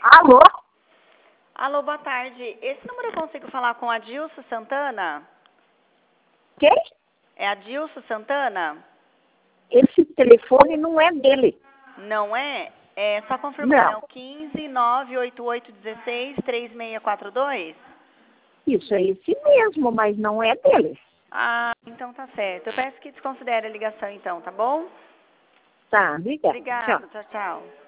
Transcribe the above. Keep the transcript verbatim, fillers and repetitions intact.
Alô? Alô, boa tarde. Esse número eu consigo falar com a Dilso Santana? Quem? É a Dilso Santana? Esse telefone não é dele. Não é? É só confirmando, é Não. o um cinco nove oito oito um seis três seis quatro dois? Isso é esse mesmo, mas não é dele. Ah, então tá certo. Eu peço que desconsidere a ligação então, tá bom? Tá, obrigada. Tchau. Obrigada, tchau, tchau.